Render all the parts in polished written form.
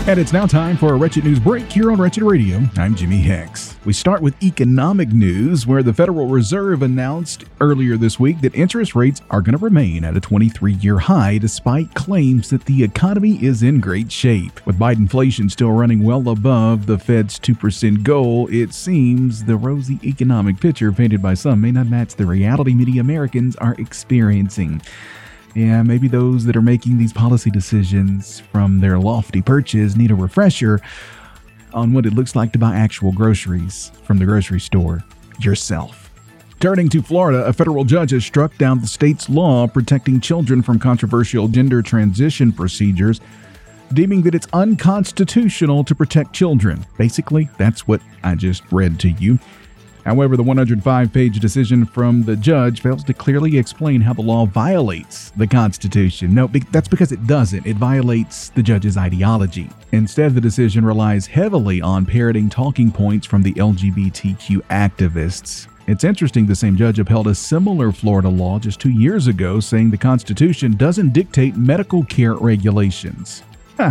And it's now time for a Wretched News break here on Wretched Radio. I'm Jimmy Hicks. We start with economic news, where the Federal Reserve announced earlier this week that interest rates are going to remain at a 23-year high despite claims that the economy is in great shape. With Biden inflation still running well above the Fed's 2% goal, it seems the rosy economic picture painted by some may not match the reality many Americans are experiencing. Yeah, maybe those that are making these policy decisions from their lofty perches need a refresher on what it looks like to buy actual groceries from the grocery store yourself. Turning to Florida, a federal judge has struck down the state's law protecting children from controversial gender transition procedures, deeming that it's unconstitutional to protect children. Basically, that's what I just read to you. However, the 105-page decision from the judge fails to clearly explain how the law violates the Constitution. No, that's because it doesn't. It violates the judge's ideology. Instead, the decision relies heavily on parroting talking points from the LGBTQ activists. It's interesting the same judge upheld a similar Florida law just 2 years ago, saying the Constitution doesn't dictate medical care regulations.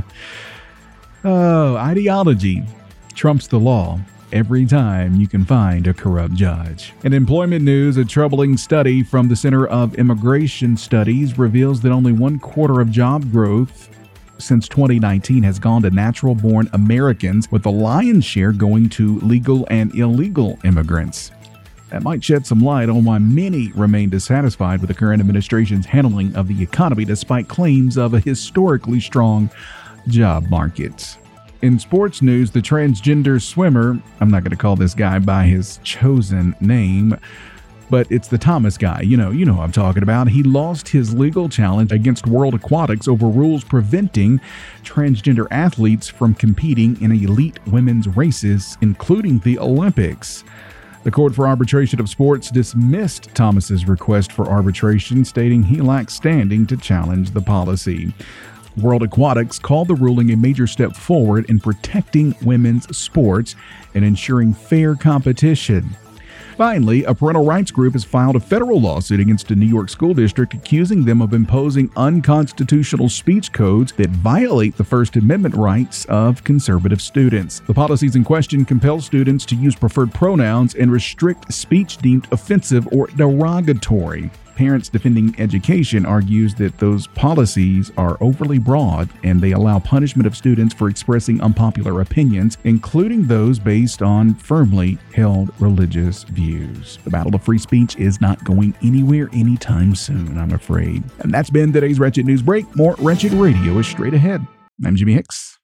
Oh, ideology trumps the law every time you can find a corrupt judge. In employment news, a troubling study from the Center of Immigration Studies reveals that only 1/4 of job growth since 2019 has gone to natural-born Americans, with the lion's share going to legal and illegal immigrants. That might shed some light on why many remain dissatisfied with the current administration's handling of the economy, despite claims of a historically strong job market. In sports news, the transgender swimmer, I'm not going to call this guy by his chosen name, but it's the Thomas guy. You know who I'm talking about. He lost his legal challenge against World Aquatics over rules preventing transgender athletes from competing in elite women's races, including the Olympics. The Court for Arbitration of Sports dismissed Thomas's request for arbitration, stating he lacks standing to challenge the policy. World Aquatics called the ruling a major step forward in protecting women's sports and ensuring fair competition. Finally, a parental rights group has filed a federal lawsuit against a New York school district, accusing them of imposing unconstitutional speech codes that violate the First Amendment rights of conservative students. The policies in question compel students to use preferred pronouns and restrict speech deemed offensive or derogatory. Parents Defending Education argues that those policies are overly broad and they allow punishment of students for expressing unpopular opinions, including those based on firmly held religious views. The battle of free speech is not going anywhere anytime soon, I'm afraid. And that's been today's Wretched News Break. More Wretched Radio is straight ahead. I'm Jimmy Hicks.